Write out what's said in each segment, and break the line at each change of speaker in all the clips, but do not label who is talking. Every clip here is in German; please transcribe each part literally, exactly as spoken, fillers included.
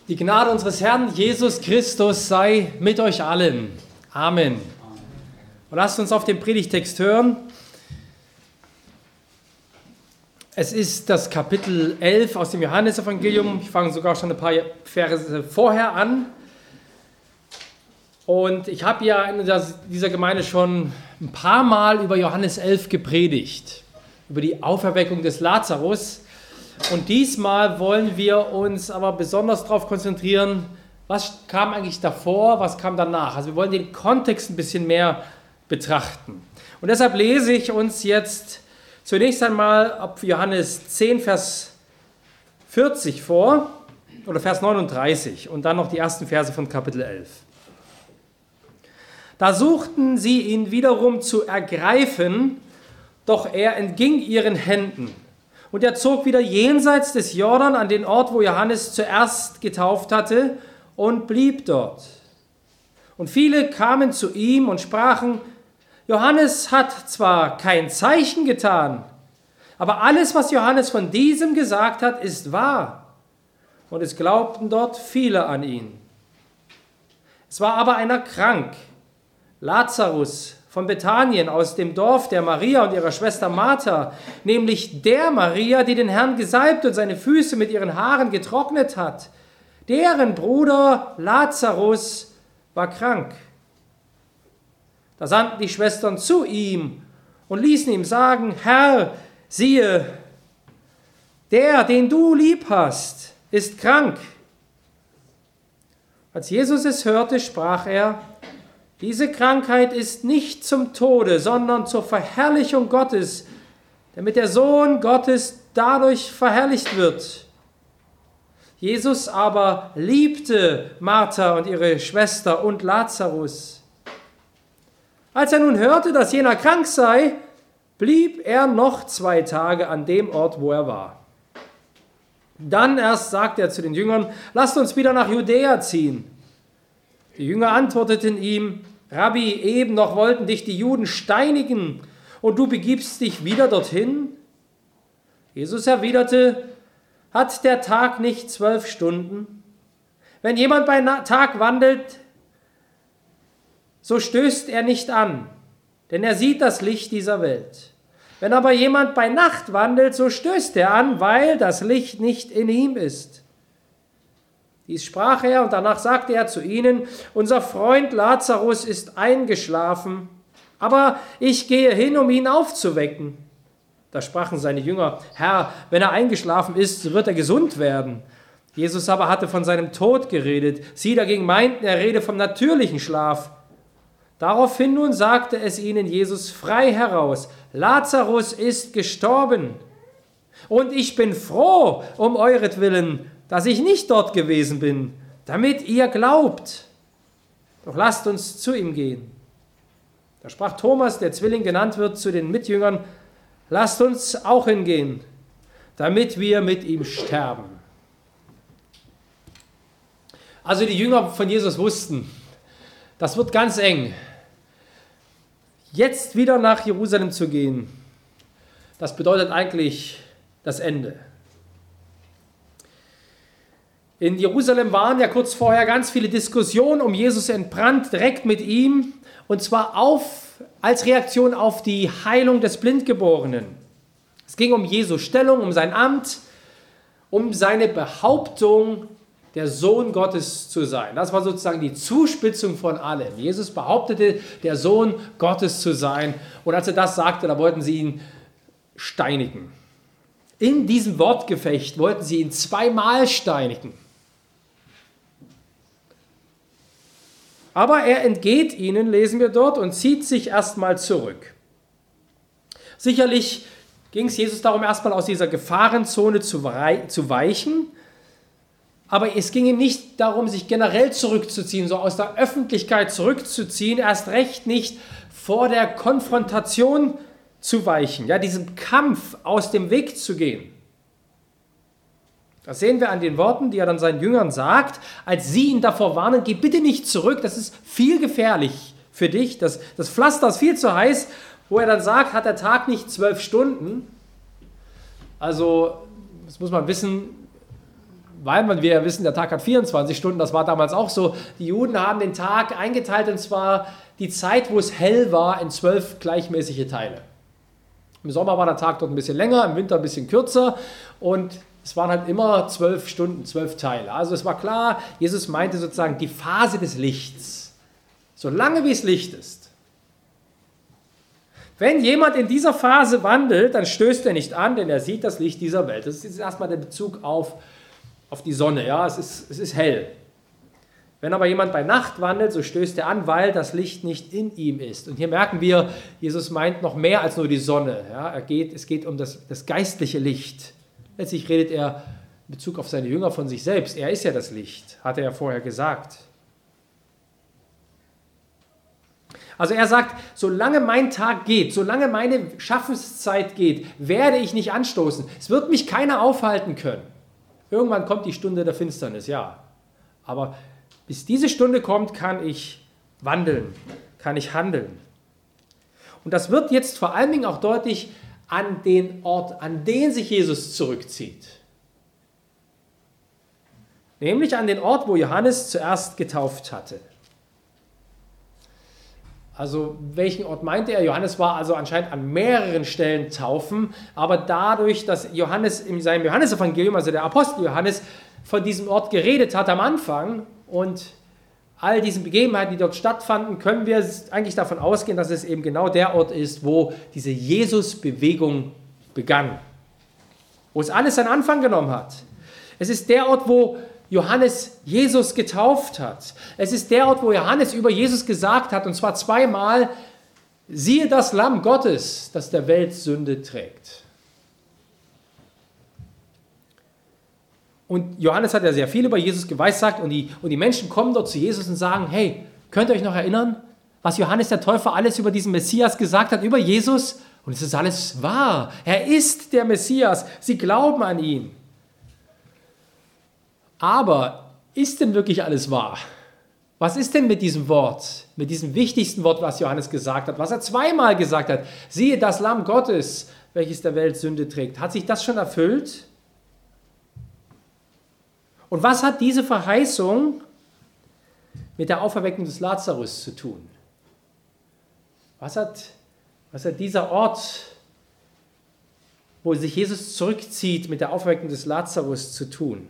Die Gnade unseres Herrn Jesus Christus sei mit euch allen. Amen. Und lasst uns auf den Predigtext hören. Es ist das Kapitel elf aus dem Johannesevangelium. Ich fange sogar schon ein paar Verse vorher an. Und ich habe ja in dieser Gemeinde schon ein paar Mal über Johannes elf gepredigt, über die Auferweckung des Lazarus. Und diesmal wollen wir uns aber besonders darauf konzentrieren, was kam eigentlich davor, was kam danach. Also wir wollen den Kontext ein bisschen mehr betrachten. Und deshalb lese ich uns jetzt zunächst einmal ab Johannes zehn, Vers vierzig vor, oder Vers neununddreißig, und dann noch die ersten Verse von Kapitel elf. Da suchten sie ihn wiederum zu ergreifen, doch er entging ihren Händen. Und er zog wieder jenseits des Jordan an den Ort, wo Johannes zuerst getauft hatte, und blieb dort. Und viele kamen zu ihm und sprachen: Johannes hat zwar kein Zeichen getan, aber alles, was Johannes von diesem gesagt hat, ist wahr. Und es glaubten dort viele an ihn. Es war aber einer krank, Lazarus von Bethanien, aus dem Dorf der Maria und ihrer Schwester Martha, nämlich der Maria, die den Herrn gesalbt und seine Füße mit ihren Haaren getrocknet hat. Deren Bruder Lazarus war krank. Da sandten die Schwestern zu ihm und ließen ihm sagen: Herr, siehe, der, den du lieb hast, ist krank. Als Jesus es hörte, sprach er: Diese Krankheit ist nicht zum Tode, sondern zur Verherrlichung Gottes, damit der Sohn Gottes dadurch verherrlicht wird. Jesus aber liebte Martha und ihre Schwester und Lazarus. Als er nun hörte, dass jener krank sei, blieb er noch zwei Tage an dem Ort, wo er war. Dann erst sagte er zu den Jüngern: Lasst uns wieder nach Judäa ziehen. Die Jünger antworteten ihm: Rabbi, eben noch wollten dich die Juden steinigen, und du begibst dich wieder dorthin? Jesus erwiderte: Hat der Tag nicht zwölf Stunden? Wenn jemand bei Tag wandelt, so stößt er nicht an, denn er sieht das Licht dieser Welt. Wenn aber jemand bei Nacht wandelt, so stößt er an, weil das Licht nicht in ihm ist. Dies sprach er, und danach sagte er zu ihnen: Unser Freund Lazarus ist eingeschlafen, aber ich gehe hin, um ihn aufzuwecken. Da sprachen seine Jünger: Herr, wenn er eingeschlafen ist, so wird er gesund werden. Jesus aber hatte von seinem Tod geredet. Sie dagegen meinten, er rede vom natürlichen Schlaf. Daraufhin nun sagte es ihnen Jesus frei heraus: Lazarus ist gestorben. Und ich bin froh um euretwillen, dass ich nicht dort gewesen bin, damit ihr glaubt. Doch lasst uns zu ihm gehen. Da sprach Thomas, der Zwilling genannt wird, zu den Mitjüngern: Lasst uns auch hingehen, damit wir mit ihm sterben. Also die Jünger von Jesus wussten, das wird ganz eng. Jetzt wieder nach Jerusalem zu gehen, das bedeutet eigentlich das Ende. In Jerusalem waren ja kurz vorher ganz viele Diskussionen um Jesus entbrannt, direkt mit ihm, und zwar auf, als Reaktion auf die Heilung des Blindgeborenen. Es ging um Jesu Stellung, um sein Amt, um seine Behauptung, der Sohn Gottes zu sein. Das war sozusagen die Zuspitzung von allem. Jesus behauptete, der Sohn Gottes zu sein, und als er das sagte, da wollten sie ihn steinigen. In diesem Wortgefecht wollten sie ihn zweimal steinigen. Aber er entgeht ihnen, lesen wir dort, und zieht sich erstmal zurück. Sicherlich ging es Jesus darum, erstmal aus dieser Gefahrenzone zu weichen, aber es ging ihm nicht darum, sich generell zurückzuziehen, so aus der Öffentlichkeit zurückzuziehen, erst recht nicht vor der Konfrontation zu weichen, ja, diesem Kampf aus dem Weg zu gehen. Das sehen wir an den Worten, die er dann seinen Jüngern sagt, als sie ihn davor warnen: Geh bitte nicht zurück, das ist viel gefährlich für dich, das, das Pflaster ist viel zu heiß, wo er dann sagt, hat der Tag nicht zwölf Stunden? Also, das muss man wissen, weil man, wir wissen, der Tag hat vierundzwanzig Stunden, das war damals auch so. Die Juden haben den Tag eingeteilt, und zwar die Zeit, wo es hell war, in zwölf gleichmäßige Teile. Im Sommer war der Tag dort ein bisschen länger, im Winter ein bisschen kürzer, und es waren halt immer zwölf Stunden, zwölf Teile. Also es war klar, Jesus meinte sozusagen die Phase des Lichts. Solange wie es Licht ist. Wenn jemand in dieser Phase wandelt, dann stößt er nicht an, denn er sieht das Licht dieser Welt. Das ist jetzt erstmal der Bezug auf, auf die Sonne. Ja, es ist, es ist hell. Wenn aber jemand bei Nacht wandelt, so stößt er an, weil das Licht nicht in ihm ist. Und hier merken wir, Jesus meint noch mehr als nur die Sonne. Ja, er geht, es geht um das, das geistliche Licht. Letztlich redet er in Bezug auf seine Jünger von sich selbst. Er ist ja das Licht, hat er ja vorher gesagt. Also er sagt, solange mein Tag geht, solange meine Schaffenszeit geht, werde ich nicht anstoßen. Es wird mich keiner aufhalten können. Irgendwann kommt die Stunde der Finsternis, ja. Aber bis diese Stunde kommt, kann ich wandeln, kann ich handeln. Und das wird jetzt vor allen Dingen auch deutlich an den Ort, an den sich Jesus zurückzieht. Nämlich an den Ort, wo Johannes zuerst getauft hatte. Also welchen Ort meinte er? Johannes war also anscheinend an mehreren Stellen taufen, aber dadurch, dass Johannes in seinem Johannesevangelium, also der Apostel Johannes, von diesem Ort geredet hat am Anfang und all diesen Begebenheiten, die dort stattfanden, können wir eigentlich davon ausgehen, dass es eben genau der Ort ist, wo diese Jesus-Bewegung begann, wo es alles seinen Anfang genommen hat. Es ist der Ort, wo Johannes Jesus getauft hat. Es ist der Ort, wo Johannes über Jesus gesagt hat, und zwar zweimal, siehe das Lamm Gottes, das der Welt Sünde trägt. Und Johannes hat ja sehr viel über Jesus geweissagt, und die, und die Menschen kommen dort zu Jesus und sagen, hey, könnt ihr euch noch erinnern, was Johannes der Täufer alles über diesen Messias gesagt hat, über Jesus? Und es ist alles wahr. Er ist der Messias. Sie glauben an ihn. Aber ist denn wirklich alles wahr? Was ist denn mit diesem Wort, mit diesem wichtigsten Wort, was Johannes gesagt hat, was er zweimal gesagt hat? Siehe das Lamm Gottes, welches der Welt Sünde trägt. Hat sich das schon erfüllt? Und was hat diese Verheißung mit der Auferweckung des Lazarus zu tun? Was hat, was hat dieser Ort, wo sich Jesus zurückzieht, mit der Auferweckung des Lazarus zu tun?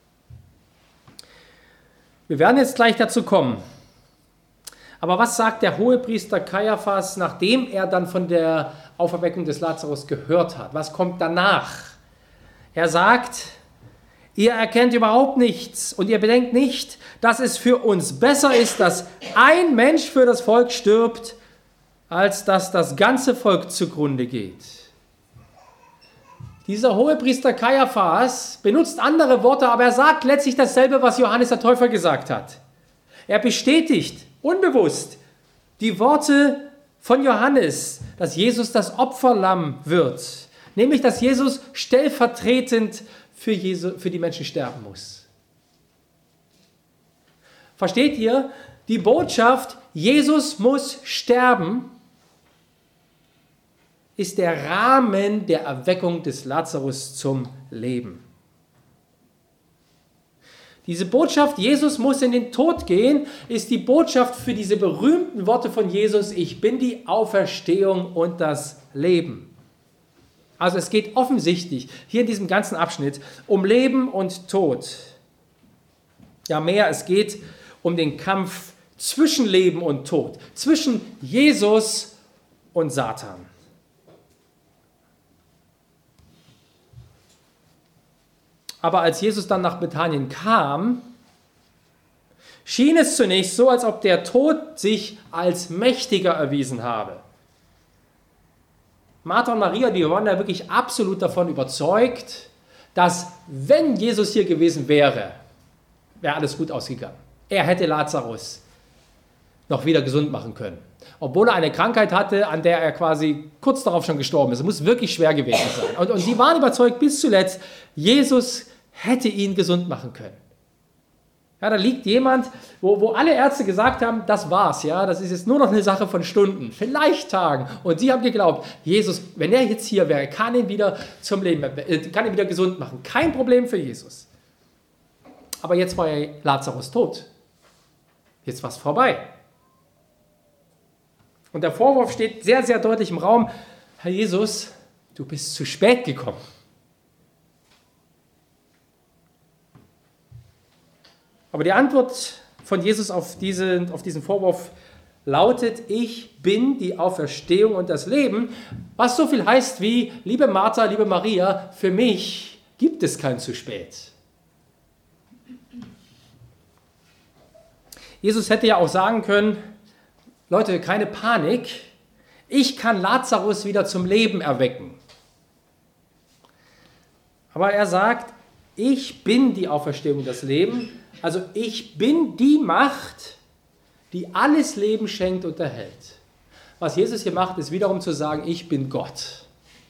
Wir werden jetzt gleich dazu kommen. Aber was sagt der Hohepriester Kaiaphas, nachdem er dann von der Auferweckung des Lazarus gehört hat? Was kommt danach? Er sagt, ihr erkennt überhaupt nichts und ihr bedenkt nicht, dass es für uns besser ist, dass ein Mensch für das Volk stirbt, als dass das ganze Volk zugrunde geht. Dieser Hohepriester Kaiaphas benutzt andere Worte, aber er sagt letztlich dasselbe, was Johannes der Täufer gesagt hat. Er bestätigt unbewusst die Worte von Johannes, dass Jesus das Opferlamm wird, nämlich dass Jesus stellvertretend für, Jesu, für die Menschen sterben muss. Versteht ihr? Die Botschaft, Jesus muss sterben, ist der Rahmen der Erweckung des Lazarus zum Leben. Diese Botschaft, Jesus muss in den Tod gehen, ist die Botschaft für diese berühmten Worte von Jesus, ich bin die Auferstehung und das Leben. Also es geht offensichtlich hier in diesem ganzen Abschnitt um Leben und Tod. Ja mehr, es geht um den Kampf zwischen Leben und Tod, zwischen Jesus und Satan. Aber als Jesus dann nach Bethanien kam, schien es zunächst so, als ob der Tod sich als mächtiger erwiesen habe. Martha und Maria, die waren da wirklich absolut davon überzeugt, dass wenn Jesus hier gewesen wäre, wäre alles gut ausgegangen. Er hätte Lazarus noch wieder gesund machen können. Obwohl er eine Krankheit hatte, an der er quasi kurz darauf schon gestorben ist. Es muss wirklich schwer gewesen sein. Und, und sie waren überzeugt bis zuletzt, Jesus hätte ihn gesund machen können. Ja, da liegt jemand, wo, wo alle Ärzte gesagt haben, das war's, ja, das ist jetzt nur noch eine Sache von Stunden, vielleicht Tagen. Und sie haben geglaubt, Jesus, wenn er jetzt hier wäre, kann ihn wieder zum Leben, äh, kann ihn wieder gesund machen. Kein Problem für Jesus. Aber jetzt war ja Lazarus tot. Jetzt war es vorbei. Und der Vorwurf steht sehr, sehr deutlich im Raum: Herr Jesus, du bist zu spät gekommen. Aber die Antwort von Jesus auf, diese, auf diesen Vorwurf lautet: Ich bin die Auferstehung und das Leben, was so viel heißt wie: Liebe Martha, liebe Maria, für mich gibt es kein zu spät. Jesus hätte ja auch sagen können: Leute, keine Panik, ich kann Lazarus wieder zum Leben erwecken. Aber er sagt: Ich bin die Auferstehung und das Leben, also ich bin die Macht, die alles Leben schenkt und erhält. Was Jesus hier macht, ist wiederum zu sagen: Ich bin Gott.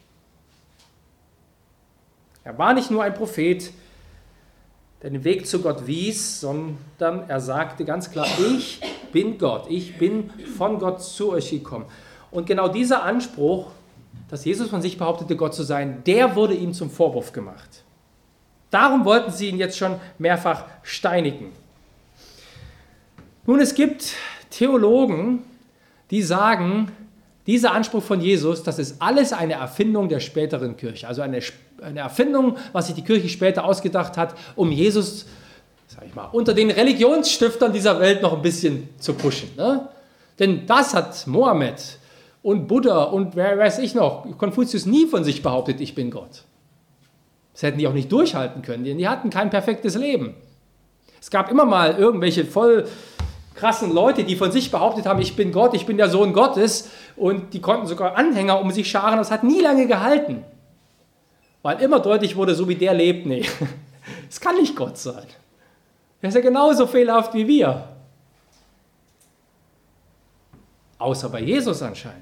Er war nicht nur ein Prophet, der den Weg zu Gott wies, sondern er sagte ganz klar: Ich bin Gott, ich bin von Gott zu euch gekommen. Und genau dieser Anspruch, dass Jesus von sich behauptete, Gott zu sein, der wurde ihm zum Vorwurf gemacht. Darum wollten sie ihn jetzt schon mehrfach steinigen. Nun, es gibt Theologen, die sagen, dieser Anspruch von Jesus, das ist alles eine Erfindung der späteren Kirche. Also eine, eine Erfindung, was sich die Kirche später ausgedacht hat, um Jesus, sag ich mal, unter den Religionsstiftern dieser Welt noch ein bisschen zu pushen. Ne? Denn das hat Mohammed und Buddha und wer weiß ich noch, Konfuzius nie von sich behauptet: Ich bin Gott. Das hätten die auch nicht durchhalten können, denn die hatten kein perfektes Leben. Es gab immer mal irgendwelche voll krassen Leute, die von sich behauptet haben: Ich bin Gott, ich bin der Sohn Gottes, und die konnten sogar Anhänger um sich scharen. Das hat nie lange gehalten, weil immer deutlich wurde, so wie der lebt, nee, es kann nicht Gott sein. Er ist ja genauso fehlerhaft wie wir. Außer bei Jesus anscheinend.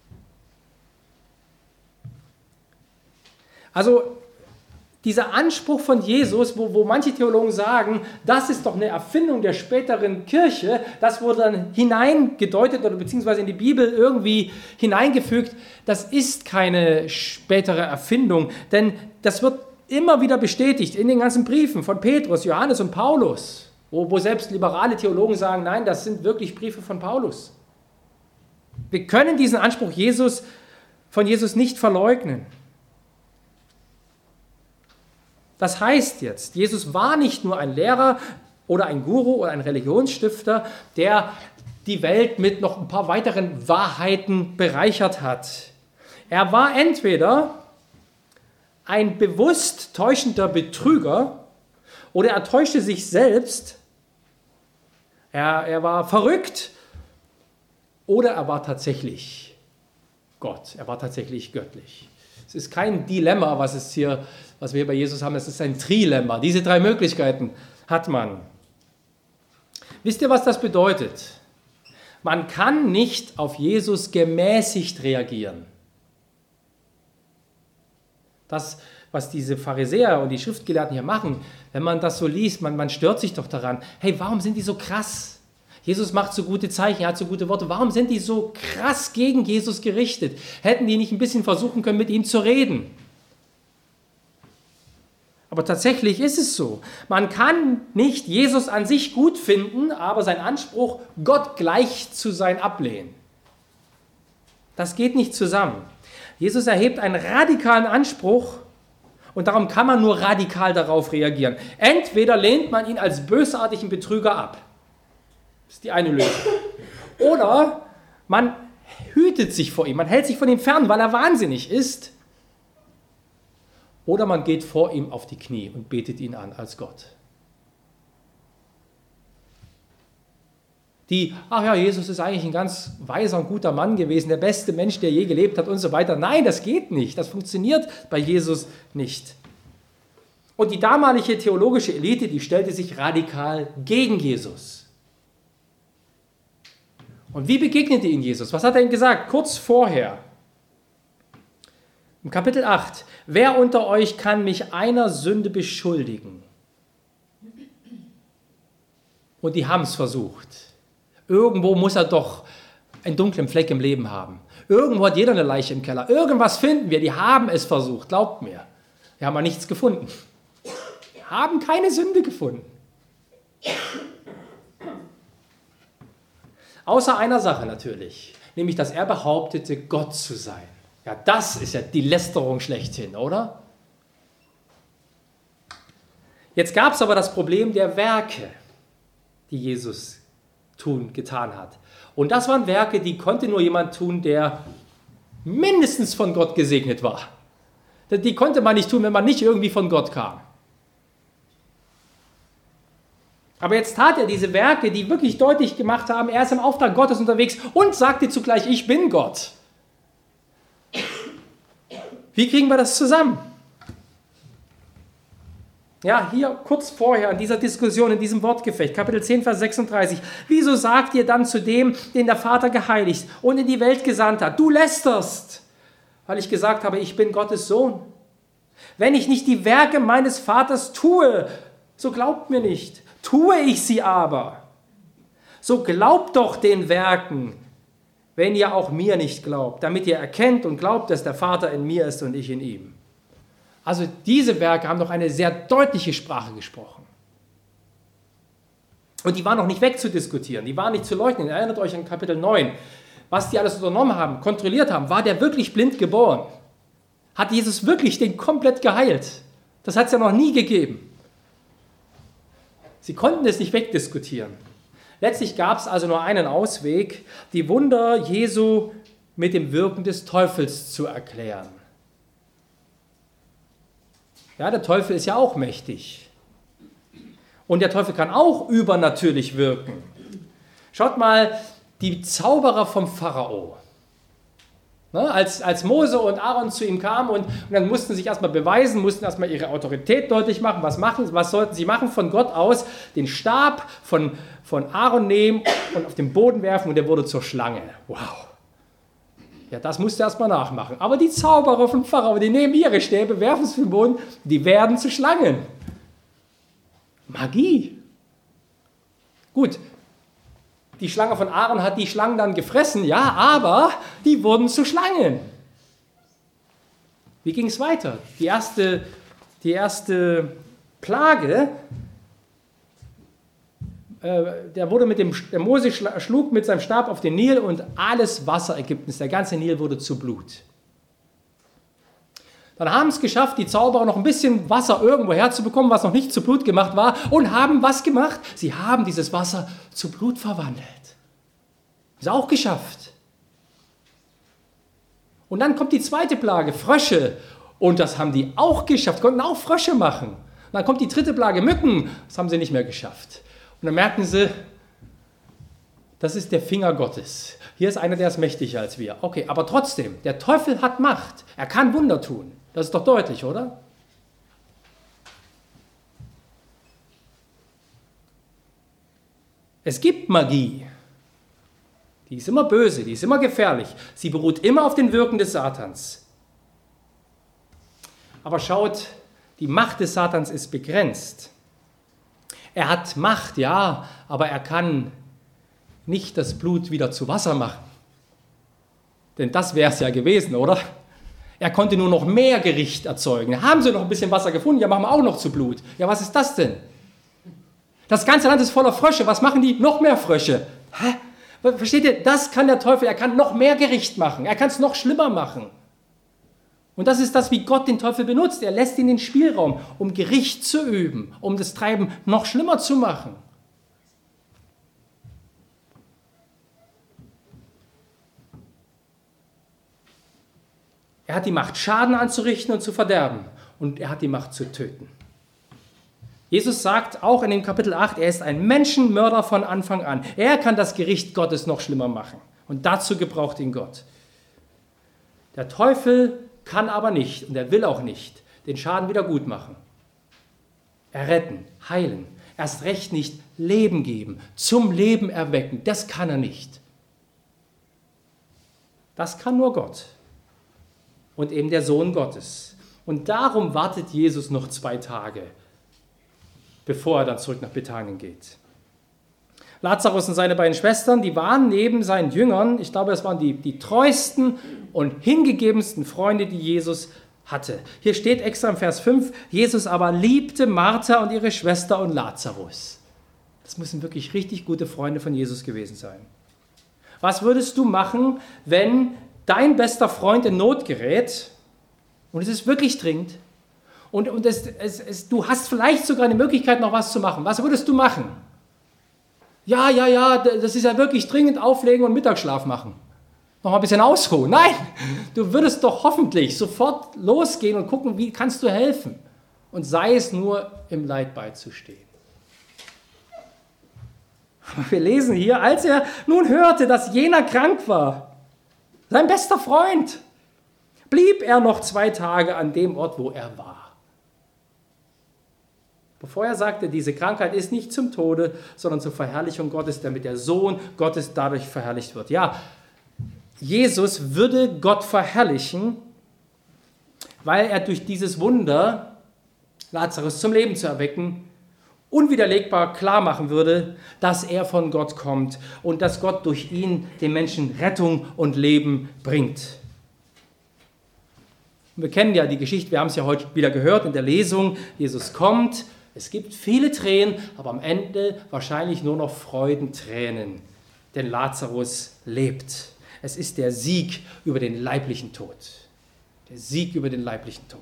Also dieser Anspruch von Jesus, wo, wo manche Theologen sagen, das ist doch eine Erfindung der späteren Kirche, das wurde dann hineingedeutet oder beziehungsweise in die Bibel irgendwie hineingefügt, das ist keine spätere Erfindung, denn das wird immer wieder bestätigt in den ganzen Briefen von Petrus, Johannes und Paulus, wo, wo selbst liberale Theologen sagen: Nein, das sind wirklich Briefe von Paulus. Wir können diesen Anspruch Jesus, von Jesus nicht verleugnen. Das heißt jetzt, Jesus war nicht nur ein Lehrer oder ein Guru oder ein Religionsstifter, der die Welt mit noch ein paar weiteren Wahrheiten bereichert hat. Er war entweder ein bewusst täuschender Betrüger oder er täuschte sich selbst, er, er war verrückt oder er war tatsächlich Gott, er war tatsächlich göttlich. Es ist kein Dilemma, was, es hier, was wir hier bei Jesus haben, es ist ein Trilemma. Diese drei Möglichkeiten hat man. Wisst ihr, was das bedeutet? Man kann nicht auf Jesus gemäßigt reagieren. Das, was diese Pharisäer und die Schriftgelehrten hier machen, wenn man das so liest, man, man stört sich doch daran. Hey, warum sind die so krass? Jesus macht so gute Zeichen, er hat so gute Worte. Warum sind die so krass gegen Jesus gerichtet? Hätten die nicht ein bisschen versuchen können, mit ihm zu reden? Aber tatsächlich ist es so. Man kann nicht Jesus an sich gut finden, aber seinen Anspruch, Gott gleich zu sein, ablehnen. Das geht nicht zusammen. Jesus erhebt einen radikalen Anspruch und darum kann man nur radikal darauf reagieren. Entweder lehnt man ihn als bösartigen Betrüger ab. Das ist die eine Lösung. Oder man hütet sich vor ihm, man hält sich von ihm fern, weil er wahnsinnig ist. Oder man geht vor ihm auf die Knie und betet ihn an als Gott. Die, ach ja, Jesus ist eigentlich ein ganz weiser und guter Mann gewesen, der beste Mensch, der je gelebt hat und so weiter. Nein, das geht nicht. Das funktioniert bei Jesus nicht. Und die damalige theologische Elite, die stellte sich radikal gegen Jesus. Und wie begegnete ihnen Jesus? Was hat er ihnen gesagt? Kurz vorher, im Kapitel acht. Wer unter euch kann mich einer Sünde beschuldigen? Und die haben es versucht. Irgendwo muss er doch einen dunklen Fleck im Leben haben. Irgendwo hat jeder eine Leiche im Keller. Irgendwas finden wir. Die haben es versucht, glaubt mir. Wir haben aber nichts gefunden. Wir haben keine Sünde gefunden. Außer einer Sache natürlich, nämlich, dass er behauptete, Gott zu sein. Ja, das ist ja die Lästerung schlechthin, oder? Jetzt gab es aber das Problem der Werke, die Jesus tun, getan hat. Und das waren Werke, die konnte nur jemand tun, der mindestens von Gott gesegnet war. Die konnte man nicht tun, wenn man nicht irgendwie von Gott kam. Aber jetzt tat er diese Werke, die wirklich deutlich gemacht haben, er ist im Auftrag Gottes unterwegs und sagte zugleich, ich bin Gott. Wie kriegen wir das zusammen? Ja, hier kurz vorher in dieser Diskussion, in diesem Wortgefecht, Kapitel zehn, Vers sechsunddreißig. Wieso sagt ihr dann zu dem, den der Vater geheiligt und in die Welt gesandt hat, du lästerst, weil ich gesagt habe, ich bin Gottes Sohn. Wenn ich nicht die Werke meines Vaters tue, so glaubt mir nicht. Tue ich sie aber, so glaubt doch den Werken, wenn ihr auch mir nicht glaubt, damit ihr erkennt und glaubt, dass der Vater in mir ist und ich in ihm. Also diese Werke haben doch eine sehr deutliche Sprache gesprochen. Und die waren noch nicht wegzudiskutieren, die waren nicht zu leugnen. Erinnert euch an Kapitel neun, was die alles unternommen haben, kontrolliert haben. War der wirklich blind geboren? Hat Jesus wirklich den komplett geheilt? Das hat es ja noch nie gegeben. Sie konnten es nicht wegdiskutieren. Letztlich gab es also nur einen Ausweg, die Wunder Jesu mit dem Wirken des Teufels zu erklären. Ja, der Teufel ist ja auch mächtig. Und der Teufel kann auch übernatürlich wirken. Schaut mal, die Zauberer vom Pharao. Ne, als, als Mose und Aaron zu ihm kamen und, und dann mussten sie sich erstmal beweisen, mussten erstmal ihre Autorität deutlich machen. Was, machen. was sollten sie machen? Von Gott aus den Stab von, von Aaron nehmen und auf den Boden werfen und der wurde zur Schlange. Wow. Ja, das musste erstmal nachmachen. Aber die Zauberer vom Pharao, die nehmen ihre Stäbe, werfen es auf den Boden, die werden zu Schlangen. Magie. Gut. Die Schlange von Aaron hat die Schlangen dann gefressen, ja, aber die wurden zu Schlangen. Wie ging es weiter? Die erste, die erste Plage, äh, der wurde mit dem, der Mose schlug mit seinem Stab auf den Nil und alles Wasser Ägyptens, der ganze Nil wurde zu Blut. Dann haben es geschafft, die Zauberer noch ein bisschen Wasser irgendwo herzubekommen, was noch nicht zu Blut gemacht war, und haben was gemacht? Sie haben dieses Wasser zu Blut verwandelt. Ist auch geschafft. Und dann kommt die zweite Plage, Frösche. Und das haben die auch geschafft, konnten auch Frösche machen. Und dann kommt die dritte Plage, Mücken. Das haben sie nicht mehr geschafft. Und dann merken sie, das ist der Finger Gottes. Hier ist einer, der ist mächtiger als wir. Okay, aber trotzdem, der Teufel hat Macht. Er kann Wunder tun. Das ist doch deutlich, oder? Es gibt Magie. Die ist immer böse, die ist immer gefährlich. Sie beruht immer auf den Wirken des Satans. Aber schaut, die Macht des Satans ist begrenzt. Er hat Macht, ja, aber er kann nicht das Blut wieder zu Wasser machen. Denn das wäre es ja gewesen, oder? Er konnte nur noch mehr Gericht erzeugen. Haben sie noch ein bisschen Wasser gefunden? Ja, machen wir auch noch zu Blut. Ja, was ist das denn? Das ganze Land ist voller Frösche. Was machen die? Noch mehr Frösche. Hä? Versteht ihr? Das kann der Teufel. Er kann noch mehr Gericht machen. Er kann es noch schlimmer machen. Und das ist das, wie Gott den Teufel benutzt. Er lässt ihn den Spielraum, um Gericht zu üben, um das Treiben noch schlimmer zu machen. Er hat die Macht, Schaden anzurichten und zu verderben. Und er hat die Macht zu töten. Jesus sagt auch in dem Kapitel acht, er ist ein Menschenmörder von Anfang an. Er kann das Gericht Gottes noch schlimmer machen. Und dazu gebraucht ihn Gott. Der Teufel kann aber nicht, und er will auch nicht, den Schaden wieder gut machen. Erretten, heilen, erst recht nicht Leben geben, zum Leben erwecken. Das kann er nicht. Das kann nur Gott. Und eben der Sohn Gottes. Und darum wartet Jesus noch zwei Tage, bevor er dann zurück nach Bethanien geht. Lazarus und seine beiden Schwestern, die waren neben seinen Jüngern, ich glaube, es waren die, die treuesten und hingegebensten Freunde, die Jesus hatte. Hier steht extra im Vers fünf, Jesus aber liebte Martha und ihre Schwester und Lazarus. Das müssen wirklich richtig gute Freunde von Jesus gewesen sein. Was würdest du machen, wenn dein bester Freund in Not gerät und es ist wirklich dringend und, und es, es, es, du hast vielleicht sogar eine Möglichkeit, noch was zu machen? Was würdest du machen? Ja, ja, ja, das ist ja wirklich dringend, auflegen und Mittagsschlaf machen. Noch mal ein bisschen ausruhen. Nein, du würdest doch hoffentlich sofort losgehen und gucken, wie kannst du helfen? Und sei es nur, im Leid beizustehen. Wir lesen hier, als er nun hörte, dass jener krank war, sein bester Freund, blieb er noch zwei Tage an dem Ort, wo er war. Bevor er sagte, diese Krankheit ist nicht zum Tode, sondern zur Verherrlichung Gottes, damit der Sohn Gottes dadurch verherrlicht wird. Ja, Jesus würde Gott verherrlichen, weil er durch dieses Wunder, Lazarus zum Leben zu erwecken, unwiderlegbar klar machen würde, dass er von Gott kommt und dass Gott durch ihn den Menschen Rettung und Leben bringt. Wir kennen ja die Geschichte, wir haben es ja heute wieder gehört in der Lesung. Jesus kommt, es gibt viele Tränen, aber am Ende wahrscheinlich nur noch Freudentränen, denn Lazarus lebt. Es ist der Sieg über den leiblichen Tod. Der Sieg über den leiblichen Tod.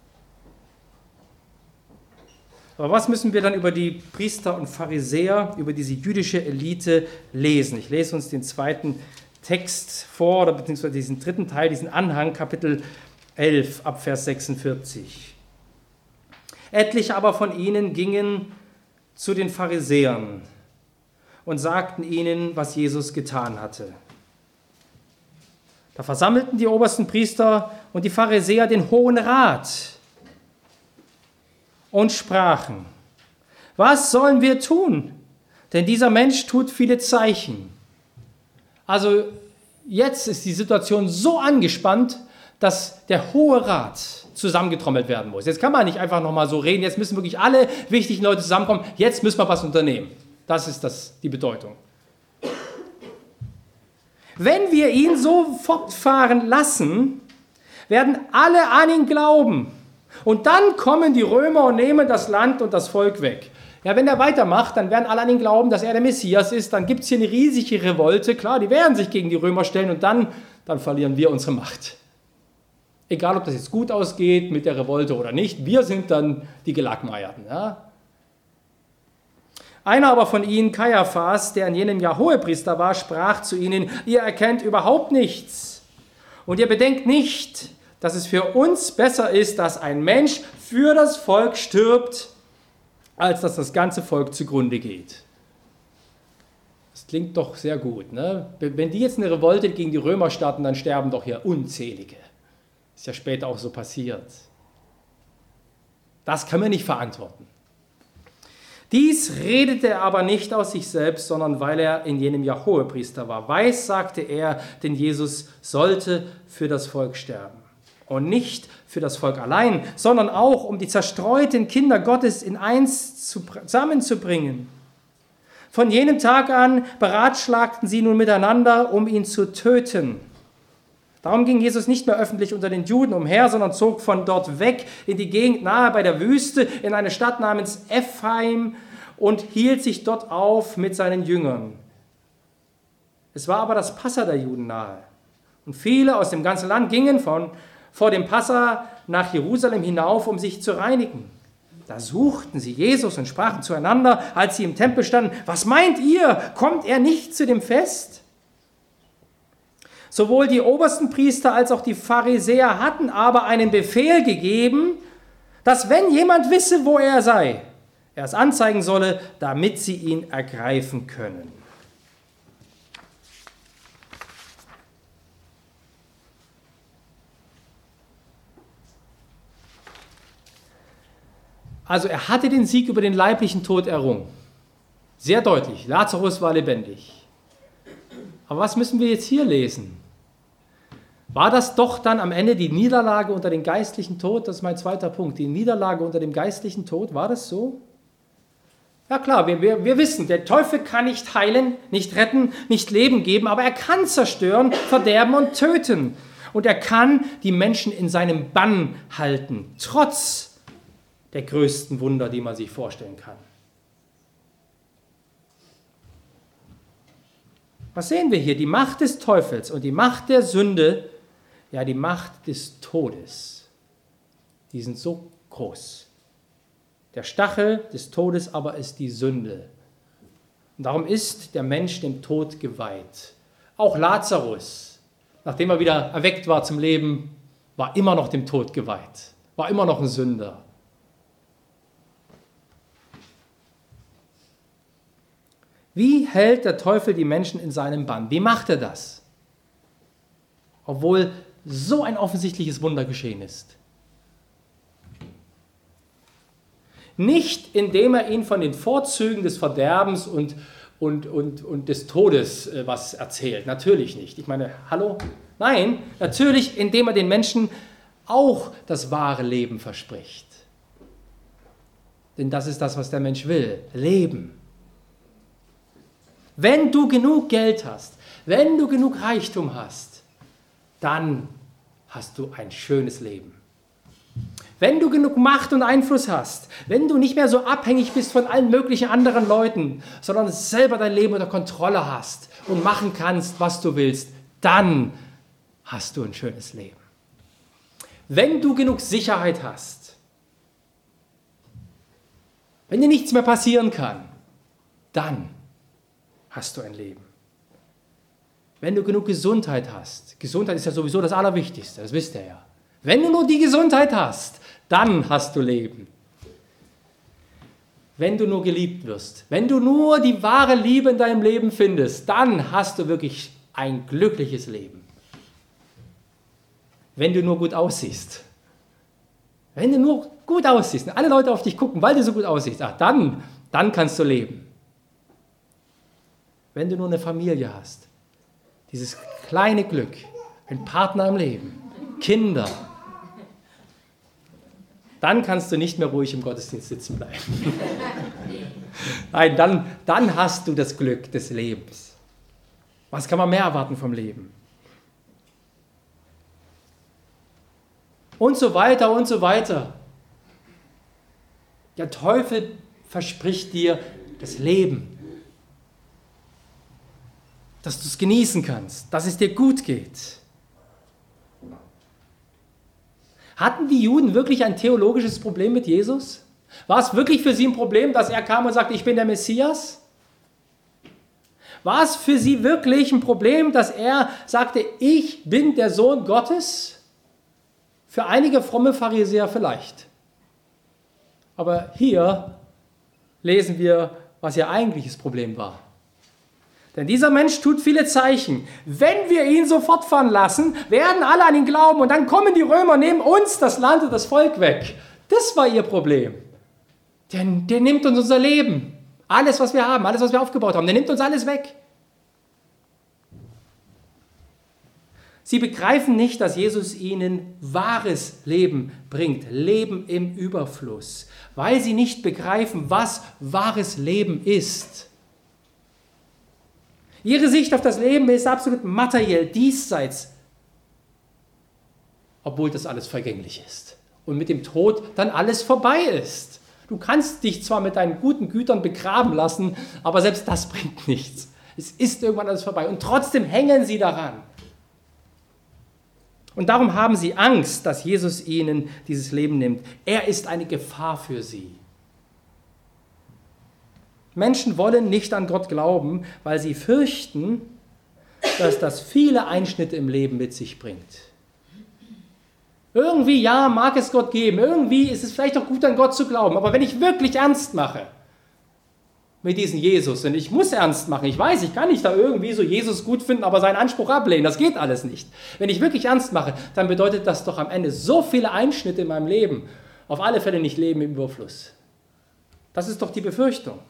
Aber was müssen wir dann über die Priester und Pharisäer, über diese jüdische Elite lesen? Ich lese uns den zweiten Text vor, oder beziehungsweise diesen dritten Teil, diesen Anhang, Kapitel elf, ab Vers sechsundvierzig. Etliche aber von ihnen gingen zu den Pharisäern und sagten ihnen, was Jesus getan hatte. Da versammelten die obersten Priester und die Pharisäer den Hohen Rat und sprachen, was sollen wir tun? Denn dieser Mensch tut viele Zeichen. Also jetzt ist die Situation so angespannt, dass der Hohe Rat zusammengetrommelt werden muss. Jetzt kann man nicht einfach nochmal so reden, jetzt müssen wirklich alle wichtigen Leute zusammenkommen, jetzt müssen wir was unternehmen. Das ist das, die Bedeutung. Wenn wir ihn so fortfahren lassen, werden alle an ihn glauben. Und dann kommen die Römer und nehmen das Land und das Volk weg. Ja, wenn er weitermacht, dann werden alle an ihn glauben, dass er der Messias ist. Dann gibt es hier eine riesige Revolte. Klar, die werden sich gegen die Römer stellen und dann, dann verlieren wir unsere Macht. Egal, ob das jetzt gut ausgeht mit der Revolte oder nicht, wir sind dann die Gelackmeierten. Ja? Einer aber von ihnen, Kaiaphas, der in jenem Jahr Hohepriester war, sprach zu ihnen, ihr erkennt überhaupt nichts und ihr bedenkt nicht, dass es für uns besser ist, dass ein Mensch für das Volk stirbt, als dass das ganze Volk zugrunde geht. Das klingt doch sehr gut, ne? Wenn die jetzt eine Revolte gegen die Römer starten, dann sterben doch hier Unzählige. Ist ja später auch so passiert. Das kann man nicht verantworten. Dies redete er aber nicht aus sich selbst, sondern weil er in jenem Jahr Hohepriester war. Weiß, sagte er, denn Jesus sollte für das Volk sterben. Und nicht für das Volk allein, sondern auch, um die zerstreuten Kinder Gottes in eins zusammenzubringen. Von jenem Tag an beratschlagten sie nun miteinander, um ihn zu töten. Darum ging Jesus nicht mehr öffentlich unter den Juden umher, sondern zog von dort weg in die Gegend nahe bei der Wüste, in eine Stadt namens Ephraim und hielt sich dort auf mit seinen Jüngern. Es war aber das Passa der Juden nahe. Und viele aus dem ganzen Land gingen von, vor dem Passa nach Jerusalem hinauf, um sich zu reinigen. Da suchten sie Jesus und sprachen zueinander, als sie im Tempel standen, was meint ihr, kommt er nicht zu dem Fest? Sowohl die obersten Priester als auch die Pharisäer hatten aber einen Befehl gegeben, dass wenn jemand wisse, wo er sei, er es anzeigen solle, damit sie ihn ergreifen können. Also er hatte den Sieg über den leiblichen Tod errungen. Sehr deutlich, Lazarus war lebendig. Aber was müssen wir jetzt hier lesen? War das doch dann am Ende die Niederlage unter dem geistlichen Tod? Das ist mein zweiter Punkt. Die Niederlage unter dem geistlichen Tod, war das so? Ja klar, wir, wir, wir wissen, der Teufel kann nicht heilen, nicht retten, nicht Leben geben, aber er kann zerstören, verderben und töten. Und er kann die Menschen in seinem Bann halten, trotz der größten Wunder, die man sich vorstellen kann. Was sehen wir hier? Die Macht des Teufels und die Macht der Sünde, ja die Macht des Todes, die sind so groß. Der Stachel des Todes aber ist die Sünde. Und darum ist der Mensch dem Tod geweiht. Auch Lazarus, nachdem er wieder erweckt war zum Leben, war immer noch dem Tod geweiht, war immer noch ein Sünder. Wie hält der Teufel die Menschen in seinem Bann? Wie macht er das? Obwohl so ein offensichtliches Wunder geschehen ist. Nicht, indem er ihnen von den Vorzügen des Verderbens und, und, und, und des Todes äh, was erzählt. Natürlich nicht. Ich meine, hallo? Nein, natürlich, indem er den Menschen auch das wahre Leben verspricht. Denn das ist das, was der Mensch will. Leben. Wenn du genug Geld hast, wenn du genug Reichtum hast, dann hast du ein schönes Leben. Wenn du genug Macht und Einfluss hast, wenn du nicht mehr so abhängig bist von allen möglichen anderen Leuten, sondern selber dein Leben unter Kontrolle hast und machen kannst, was du willst, dann hast du ein schönes Leben. Wenn du genug Sicherheit hast, wenn dir nichts mehr passieren kann, dann hast du ein Leben. Wenn du genug Gesundheit hast, Gesundheit ist ja sowieso das Allerwichtigste, das wisst ihr ja. Wenn du nur die Gesundheit hast, dann hast du Leben. Wenn du nur geliebt wirst, wenn du nur die wahre Liebe in deinem Leben findest, dann hast du wirklich ein glückliches Leben. Wenn du nur gut aussiehst, wenn du nur gut aussiehst und alle Leute auf dich gucken, weil du so gut aussiehst, ach, dann, dann kannst du leben. Wenn du nur eine Familie hast, dieses kleine Glück, einen Partner im Leben, Kinder, dann kannst du nicht mehr ruhig im Gottesdienst sitzen bleiben. Nein, dann, dann hast du das Glück des Lebens. Was kann man mehr erwarten vom Leben? Und so weiter und so weiter. Der Teufel verspricht dir das Leben, dass du es genießen kannst, dass es dir gut geht. Hatten die Juden wirklich ein theologisches Problem mit Jesus? War es wirklich für sie ein Problem, dass er kam und sagte, ich bin der Messias? War es für sie wirklich ein Problem, dass er sagte, ich bin der Sohn Gottes? Für einige fromme Pharisäer vielleicht. Aber hier lesen wir, was ihr eigentliches Problem war. Denn dieser Mensch tut viele Zeichen. Wenn wir ihn so fortfahren lassen, werden alle an ihn glauben und dann kommen die Römer, nehmen uns das Land und das Volk weg. Das war ihr Problem. Denn der nimmt uns unser Leben. Alles, was wir haben, alles, was wir aufgebaut haben, der nimmt uns alles weg. Sie begreifen nicht, dass Jesus ihnen wahres Leben bringt, Leben im Überfluss, weil sie nicht begreifen, was wahres Leben ist. Ihre Sicht auf das Leben ist absolut materiell, diesseits, obwohl das alles vergänglich ist und mit dem Tod dann alles vorbei ist. Du kannst dich zwar mit deinen guten Gütern begraben lassen, aber selbst das bringt nichts. Es ist irgendwann alles vorbei und trotzdem hängen sie daran. Und darum haben sie Angst, dass Jesus ihnen dieses Leben nimmt. Er ist eine Gefahr für sie. Menschen wollen nicht an Gott glauben, weil sie fürchten, dass das viele Einschnitte im Leben mit sich bringt. Irgendwie, ja, mag es Gott geben, irgendwie ist es vielleicht auch gut, an Gott zu glauben, aber wenn ich wirklich ernst mache mit diesem Jesus, und ich muss ernst machen, ich weiß, ich kann nicht da irgendwie so Jesus gut finden, aber seinen Anspruch ablehnen, das geht alles nicht. Wenn ich wirklich ernst mache, dann bedeutet das doch am Ende so viele Einschnitte in meinem Leben, auf alle Fälle nicht Leben im Überfluss. Das ist doch die Befürchtung.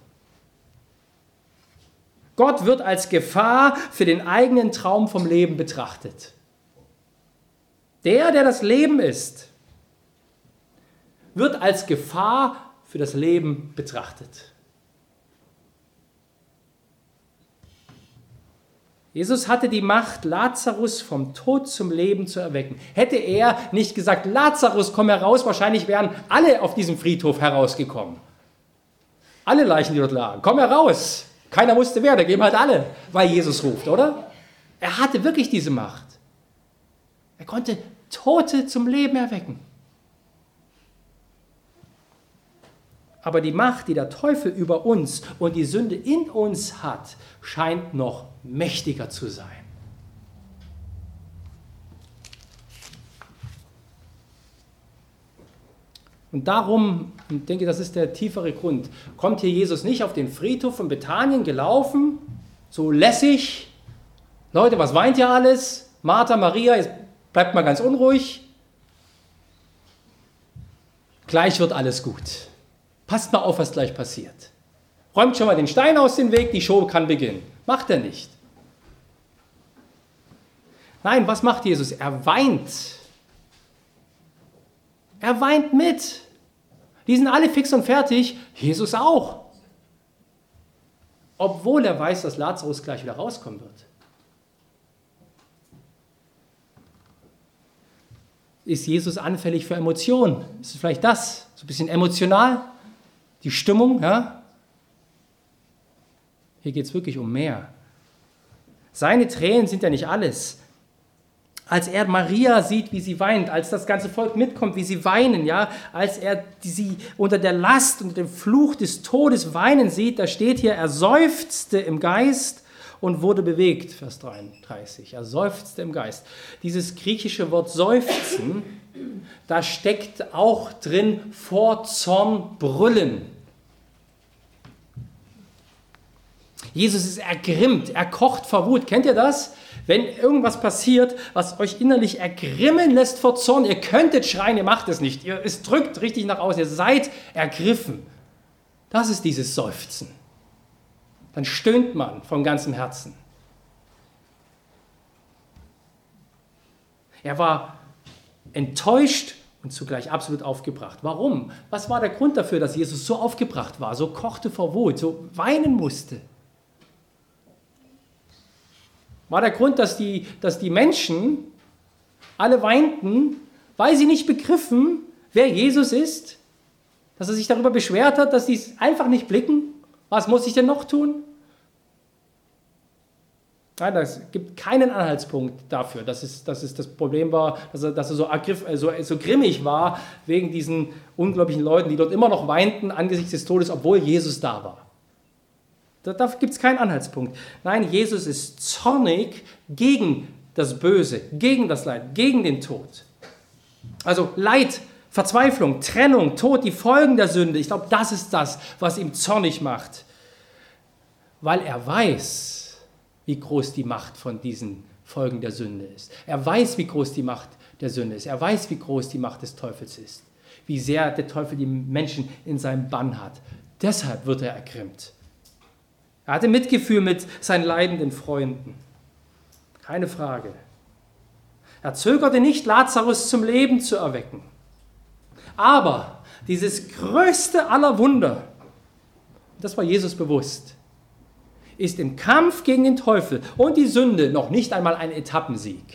Gott wird als Gefahr für den eigenen Traum vom Leben betrachtet. Der, der das Leben ist, wird als Gefahr für das Leben betrachtet. Jesus hatte die Macht, Lazarus vom Tod zum Leben zu erwecken. Hätte er nicht gesagt, Lazarus, komm heraus, wahrscheinlich wären alle auf diesem Friedhof herausgekommen. Alle Leichen, die dort lagen, komm heraus. Keiner wusste wer, da geben halt alle, weil Jesus ruft, oder? Er hatte wirklich diese Macht. Er konnte Tote zum Leben erwecken. Aber die Macht, die der Teufel über uns und die Sünde in uns hat, scheint noch mächtiger zu sein. Und darum, ich denke, das ist der tiefere Grund, kommt hier Jesus nicht auf den Friedhof von Bethanien gelaufen, so lässig. Leute, was weint ihr alles? Martha, Maria, jetzt bleibt mal ganz unruhig. Gleich wird alles gut. Passt mal auf, was gleich passiert. Räumt schon mal den Stein aus dem Weg, die Show kann beginnen. Macht er nicht. Nein, was macht Jesus? Er weint. Er weint mit. Die sind alle fix und fertig, Jesus auch. Obwohl er weiß, dass Lazarus gleich wieder rauskommen wird. Ist Jesus anfällig für Emotionen? Ist es vielleicht das? So ein bisschen emotional? Die Stimmung, ja? Hier geht es wirklich um mehr. Seine Tränen sind ja nicht alles. Als er Maria sieht, wie sie weint, als das ganze Volk mitkommt, wie sie weinen, ja, als er sie unter der Last und dem Fluch des Todes weinen sieht, da steht hier, er seufzte im Geist und wurde bewegt, Vers dreiunddreißig. Er seufzte im Geist. Dieses griechische Wort seufzen, da steckt auch drin vor Zorn brüllen. Jesus ist ergrimmt, er kocht vor Wut. Kennt ihr das? Wenn irgendwas passiert, was euch innerlich ergrimmen lässt vor Zorn, ihr könntet schreien, ihr macht es nicht. Ihr, es drückt richtig nach außen, ihr seid ergriffen. Das ist dieses Seufzen. Dann stöhnt man von ganzem Herzen. Er war enttäuscht und zugleich absolut aufgebracht. Warum? Was war der Grund dafür, dass Jesus so aufgebracht war, so kochte vor Wut, so weinen musste? War der Grund, dass die, dass die Menschen alle weinten, weil sie nicht begriffen, wer Jesus ist? Dass er sich darüber beschwert hat, dass sie es einfach nicht blicken? Was muss ich denn noch tun? Nein, es gibt keinen Anhaltspunkt dafür, dass es, dass es das Problem war, dass er, dass er so, ergriff, so, so grimmig war wegen diesen unglaublichen Leuten, die dort immer noch weinten angesichts des Todes, obwohl Jesus da war. Da, da gibt es keinen Anhaltspunkt. Nein, Jesus ist zornig gegen das Böse, gegen das Leid, gegen den Tod. Also Leid, Verzweiflung, Trennung, Tod, die Folgen der Sünde. Ich glaube, das ist das, was ihm zornig macht. Weil er weiß, wie groß die Macht von diesen Folgen der Sünde ist. Er weiß, wie groß die Macht der Sünde ist. Er weiß, wie groß die Macht des Teufels ist. Wie sehr der Teufel die Menschen in seinem Bann hat. Deshalb wird er ergrimmt. Er hatte Mitgefühl mit seinen leidenden Freunden. Keine Frage. Er zögerte nicht, Lazarus zum Leben zu erwecken. Aber dieses größte aller Wunder, das war Jesus bewusst, ist im Kampf gegen den Teufel und die Sünde noch nicht einmal ein Etappensieg.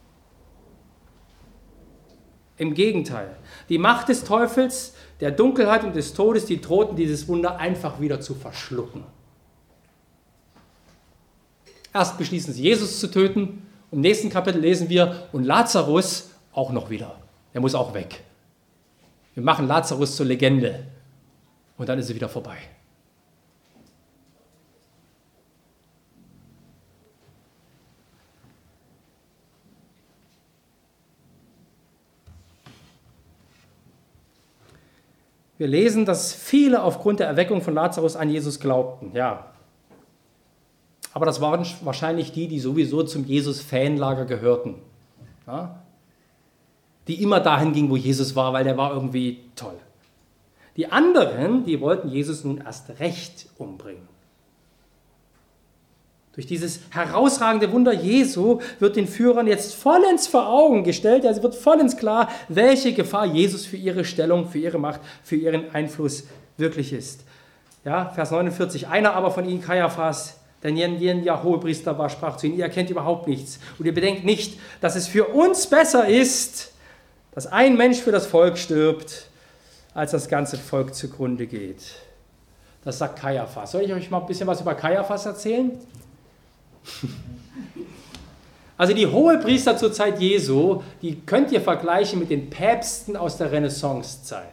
Im Gegenteil, die Macht des Teufels, der Dunkelheit und des Todes, die drohten dieses Wunder einfach wieder zu verschlucken. Erst beschließen sie, Jesus zu töten. Im nächsten Kapitel lesen wir, und Lazarus auch noch wieder. Er muss auch weg. Wir machen Lazarus zur Legende. Und dann ist es wieder vorbei. Wir lesen, dass viele aufgrund der Erweckung von Lazarus an Jesus glaubten. Ja. Aber das waren wahrscheinlich die, die sowieso zum Jesus-Fanlager gehörten. Ja? Die immer dahin gingen, wo Jesus war, weil der war irgendwie toll. Die anderen, die wollten Jesus nun erst recht umbringen. Durch dieses herausragende Wunder Jesu wird den Führern jetzt vollends vor Augen gestellt, also wird vollends klar, welche Gefahr Jesus für ihre Stellung, für ihre Macht, für ihren Einfluss wirklich ist. Ja, Vers neunundvierzig, einer aber von ihnen, Kaiaphas, der ja Hohepriester war, sprach zu ihnen, ihr erkennt überhaupt nichts und ihr bedenkt nicht, dass es für uns besser ist, dass ein Mensch für das Volk stirbt, als das ganze Volk zugrunde geht. Das sagt Kaiaphas. Soll ich euch mal ein bisschen was über Kaiaphas erzählen? Also die Hohepriester zur Zeit Jesu, die könnt ihr vergleichen mit den Päpsten aus der Renaissancezeit.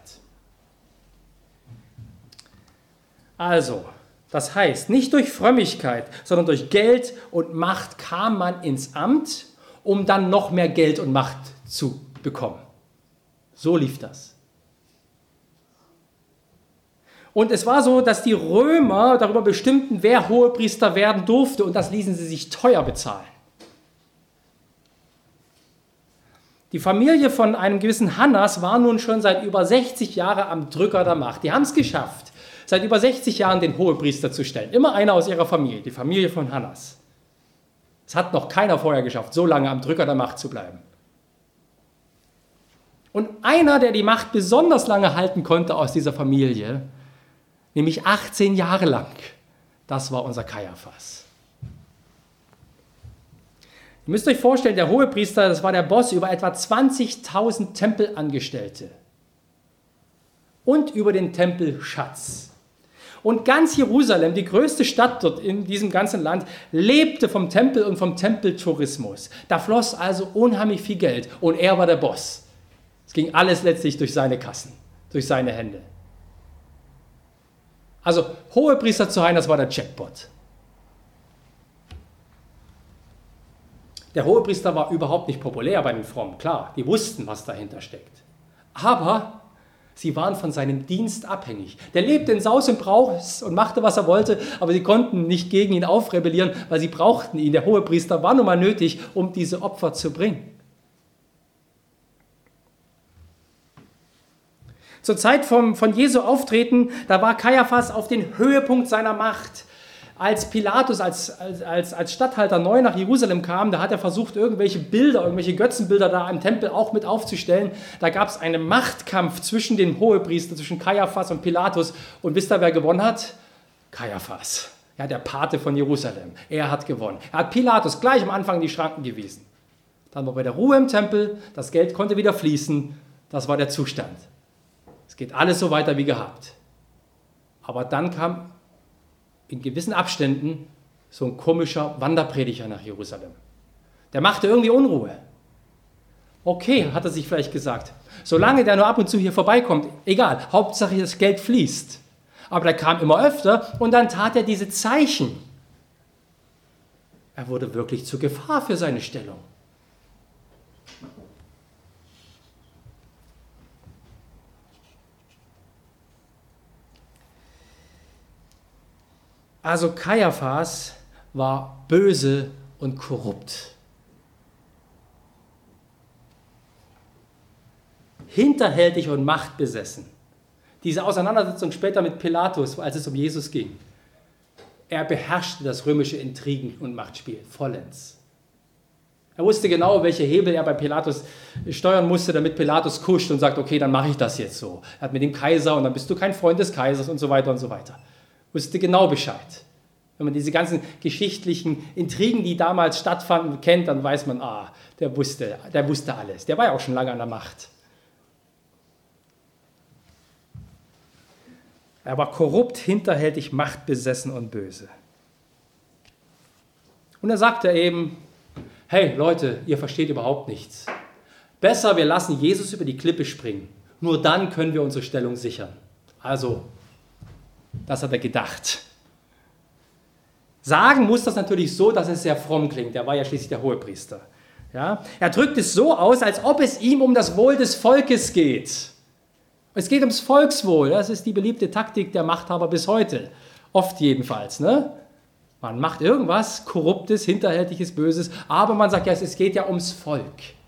Also, das heißt, nicht durch Frömmigkeit, sondern durch Geld und Macht kam man ins Amt, um dann noch mehr Geld und Macht zu bekommen. So lief das. Und es war so, dass die Römer darüber bestimmten, wer Hohepriester werden durfte, und das ließen sie sich teuer bezahlen. Die Familie von einem gewissen Hannas war nun schon seit über sechzig Jahren am Drücker der Macht. Die haben es geschafft, seit über sechzig Jahren den Hohepriester zu stellen. Immer einer aus ihrer Familie, die Familie von Hannas. Es hat noch keiner vorher geschafft, so lange am Drücker der Macht zu bleiben. Und einer, der die Macht besonders lange halten konnte aus dieser Familie, nämlich achtzehn Jahre lang, das war unser Kaiaphas. Ihr müsst euch vorstellen, der Hohepriester, das war der Boss über etwa zwanzigtausend Tempelangestellte und über den Tempelschatz. Und ganz Jerusalem, die größte Stadt dort in diesem ganzen Land, lebte vom Tempel und vom Tempeltourismus. Da floss also unheimlich viel Geld und er war der Boss. Es ging alles letztlich durch seine Kassen, durch seine Hände. Also Hohepriester zu sein, das war der Jackpot. Der Hohepriester war überhaupt nicht populär bei den Frommen, klar, die wussten, was dahinter steckt. Aber sie waren von seinem Dienst abhängig. Der lebte in Saus und Braus und machte, was er wollte, aber sie konnten nicht gegen ihn aufrebellieren, weil sie brauchten ihn. Der Hohepriester war nun mal nötig, um diese Opfer zu bringen. Zur Zeit vom, von Jesu Auftreten, da war Kaiaphas auf den Höhepunkt seiner Macht. Als Pilatus als, als, als Statthalter neu nach Jerusalem kam, da hat er versucht, irgendwelche Bilder, irgendwelche Götzenbilder da im Tempel auch mit aufzustellen. Da gab es einen Machtkampf zwischen den Hohepriestern, zwischen Kaiaphas und Pilatus. Und wisst ihr, wer gewonnen hat? Kaiaphas, ja, der Pate von Jerusalem. Er hat gewonnen. Er hat Pilatus gleich am Anfang in die Schranken gewiesen. Dann war bei der Ruhe im Tempel, das Geld konnte wieder fließen. Das war der Zustand. Es geht alles so weiter wie gehabt. Aber dann kam in gewissen Abständen so ein komischer Wanderprediger nach Jerusalem. Der machte irgendwie Unruhe. Okay, hat er sich vielleicht gesagt, solange der nur ab und zu hier vorbeikommt, egal, Hauptsache das Geld fließt. Aber der kam immer öfter und dann tat er diese Zeichen. Er wurde wirklich zur Gefahr für seine Stellung. Also Kaiaphas war böse und korrupt. Hinterhältig und machtbesessen. Diese Auseinandersetzung später mit Pilatus, als es um Jesus ging. Er beherrschte das römische Intrigen- und Machtspiel vollends. Er wusste genau, welche Hebel er bei Pilatus steuern musste, damit Pilatus kuscht und sagt, okay, dann mache ich das jetzt so. Er hat mit dem Kaiser und dann bist du kein Freund des Kaisers und so weiter und so weiter. Wusste genau Bescheid. Wenn man diese ganzen geschichtlichen Intrigen, die damals stattfanden, kennt, dann weiß man, ah, der wusste, der wusste alles. Der war ja auch schon lange an der Macht. Er war korrupt, hinterhältig, machtbesessen und böse. Und er sagte eben, hey Leute, ihr versteht überhaupt nichts. Besser, wir lassen Jesus über die Klippe springen. Nur dann können wir unsere Stellung sichern. Also, das hat er gedacht. Sagen muss das natürlich so, dass es sehr fromm klingt. Er war ja schließlich der Hohepriester. Ja? Er drückt es so aus, als ob es ihm um das Wohl des Volkes geht. Es geht ums Volkswohl. Das ist die beliebte Taktik der Machthaber bis heute. Oft jedenfalls. Ne? Man macht irgendwas Korruptes, Hinterhältiges, Böses, aber man sagt ja, es geht ja ums Volk.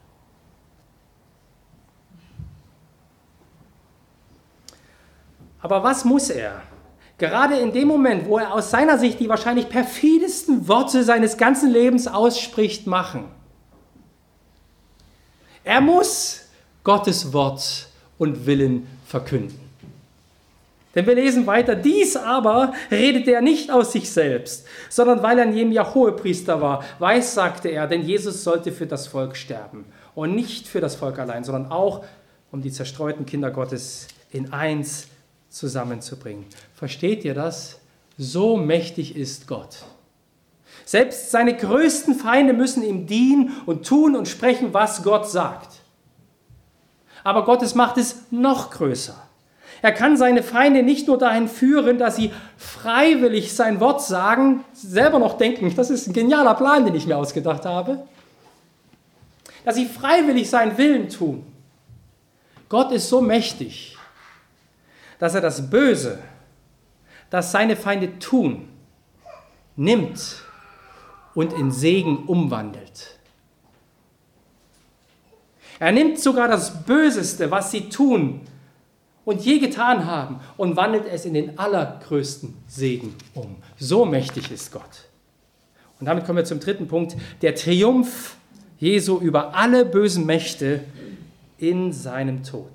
Aber was muss er? Gerade in dem Moment, wo er aus seiner Sicht die wahrscheinlich perfidesten Worte seines ganzen Lebens ausspricht, machen. Er muss Gottes Wort und Willen verkünden. Denn wir lesen weiter, dies aber redete er nicht aus sich selbst, sondern weil er in jedem Jahr Hohepriester war. Weiß, sagte er, denn Jesus sollte für das Volk sterben. Und nicht für das Volk allein, sondern auch um die zerstreuten Kinder Gottes in eins zusammenzubringen. Versteht ihr das? So mächtig ist Gott. Selbst seine größten Feinde müssen ihm dienen und tun und sprechen, was Gott sagt. Aber Gottes Macht ist noch größer. Er kann seine Feinde nicht nur dahin führen, dass sie freiwillig sein Wort sagen, selber noch denken, das ist ein genialer Plan, den ich mir ausgedacht habe, dass sie freiwillig seinen Willen tun. Gott ist so mächtig, dass er das Böse, das seine Feinde tun, nimmt und in Segen umwandelt. Er nimmt sogar das Böseste, was sie tun und je getan haben, und wandelt es in den allergrößten Segen um. So mächtig ist Gott. Und damit kommen wir zum dritten Punkt, der Triumph Jesu über alle bösen Mächte in seinem Tod.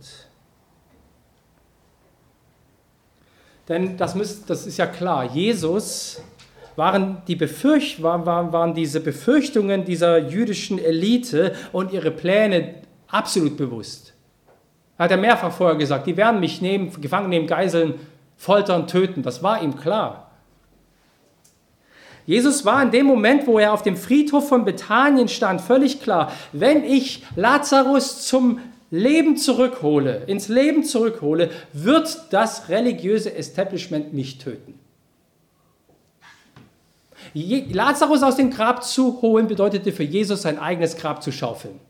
Denn das, müsst, das ist ja klar, Jesus waren, die Befürcht, waren, waren diese Befürchtungen dieser jüdischen Elite und ihre Pläne absolut bewusst. Hat er mehrfach vorher gesagt, die werden mich nehmen, gefangen nehmen, geiseln, foltern, töten. Das war ihm klar. Jesus war in dem Moment, wo er auf dem Friedhof von Bethanien stand, völlig klar, wenn ich Lazarus zum Leben zurückhole, ins Leben zurückhole, wird das religiöse Establishment mich töten. Lazarus aus dem Grab zu holen, bedeutete für Jesus, sein eigenes Grab zu schaufeln.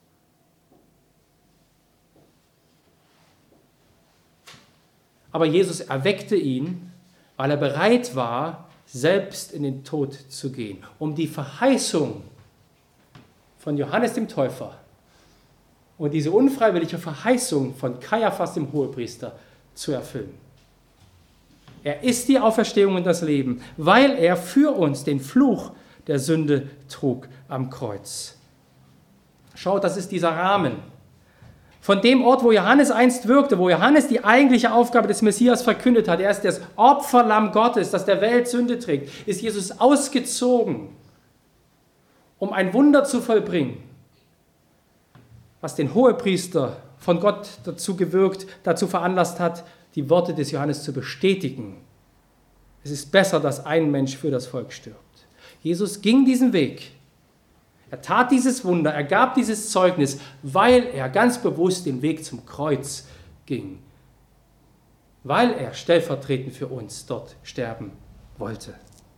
Aber Jesus erweckte ihn, weil er bereit war, selbst in den Tod zu gehen, um die Verheißung von Johannes dem Täufer und diese unfreiwillige Verheißung von Kaiaphas dem Hohepriester zu erfüllen. Er ist die Auferstehung und das Leben, weil er für uns den Fluch der Sünde trug am Kreuz. Schaut, das ist dieser Rahmen. Von dem Ort, wo Johannes einst wirkte, wo Johannes die eigentliche Aufgabe des Messias verkündet hat, er ist das Opferlamm Gottes, das der Welt Sünde trägt, ist Jesus ausgezogen, um ein Wunder zu vollbringen, was den Hohepriester von Gott dazu gewirkt, dazu veranlasst hat, die Worte des Johannes zu bestätigen. Es ist besser, dass ein Mensch für das Volk stirbt. Jesus ging diesen Weg. Er tat dieses Wunder, er gab dieses Zeugnis, weil er ganz bewusst den Weg zum Kreuz ging, weil er stellvertretend für uns dort sterben wollte.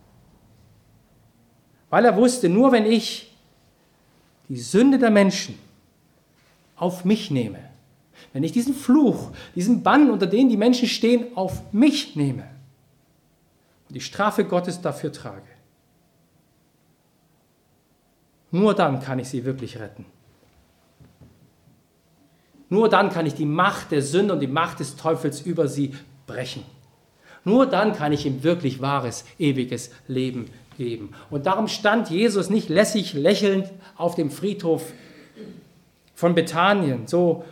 Weil er wusste, nur wenn ich die Sünde der Menschen auf mich nehme, wenn ich diesen Fluch, diesen Bann, unter dem die Menschen stehen, auf mich nehme und die Strafe Gottes dafür trage, nur dann kann ich sie wirklich retten. Nur dann kann ich die Macht der Sünde und die Macht des Teufels über sie brechen. Nur dann kann ich ihm wirklich wahres, ewiges Leben geben. Und darum stand Jesus nicht lässig lächelnd auf dem Friedhof von Bethanien, so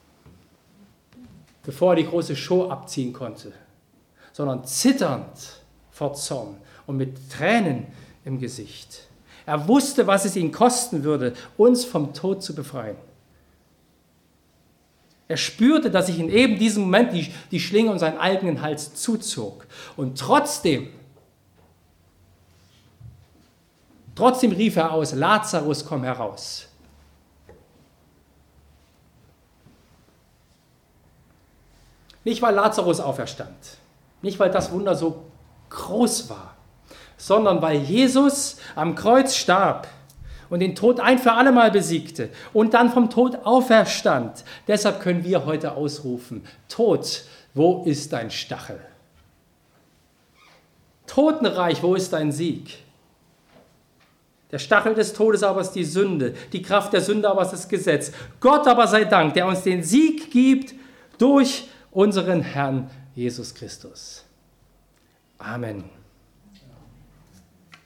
bevor er die große Show abziehen konnte, sondern zitternd vor Zorn und mit Tränen im Gesicht. Er wusste, was es ihn kosten würde, uns vom Tod zu befreien. Er spürte, dass sich in eben diesem Moment die, die Schlinge um seinen eigenen Hals zuzog. Und trotzdem, trotzdem rief er aus, Lazarus, komm heraus. Nicht, weil Lazarus auferstand, nicht, weil das Wunder so groß war, sondern weil Jesus am Kreuz starb und den Tod ein für alle Mal besiegte und dann vom Tod auferstand. Deshalb können wir heute ausrufen, Tod, wo ist dein Stachel? Totenreich, wo ist dein Sieg? Der Stachel des Todes aber ist die Sünde, die Kraft der Sünde aber ist das Gesetz. Gott aber sei Dank, der uns den Sieg gibt durch unseren Herrn Jesus Christus. Amen.